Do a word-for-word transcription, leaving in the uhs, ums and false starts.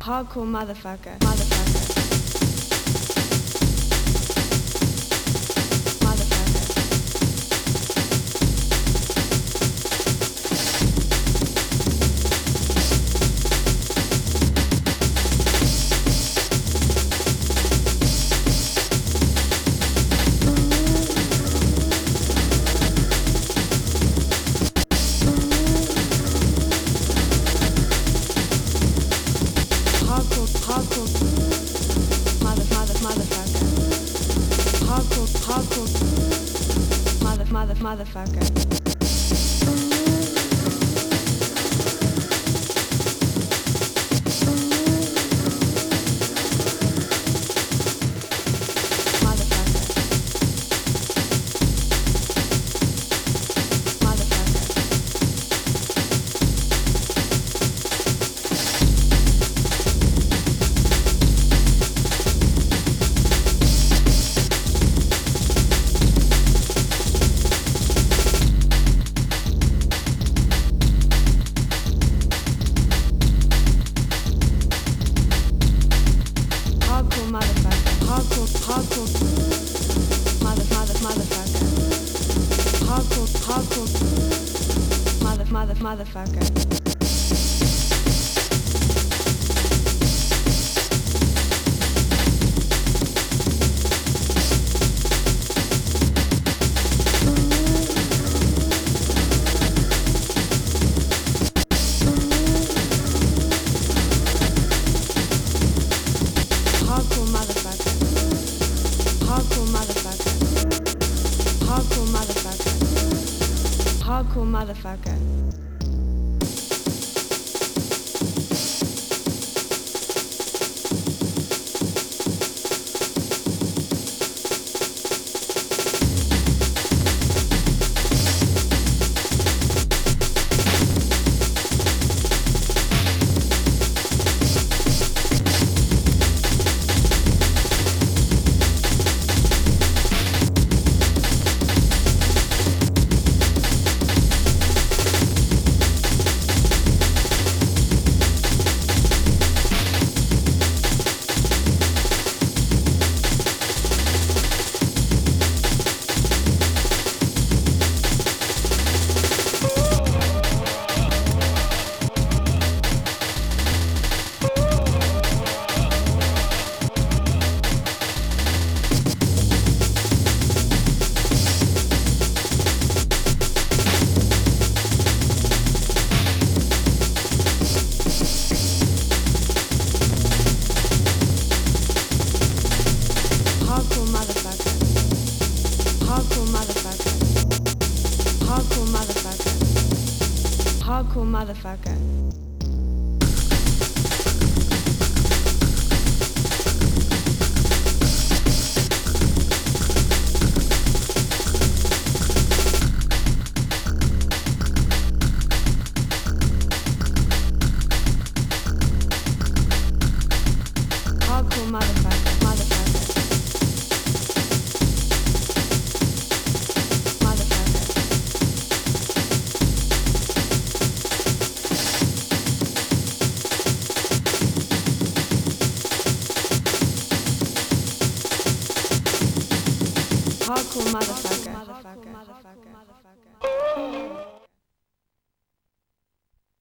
Hardcore motherfucker, motherfucker, motherfucker. Hardcore, hardcore, mother, mother, motherfucker. Hardcore, hardcore, mother, mother, motherfucker. Hardcore motherfucker, hardcore, hardcore, mother, mother, motherfucker. Hardcore, hardcore, mother, mother, motherfucker. Hardcore motherfucker. Hardcore motherfucker. Hardcore motherfucker. Hardcore motherfucker. Hardcore motherfucker. Hardcore motherfucker. Hardcore motherfucker. Hardcore motherfucker. Hardcore motherfucker, motherfucker. Motherfucker. Hardcore motherfucker. Motherfucker. Motherfucker.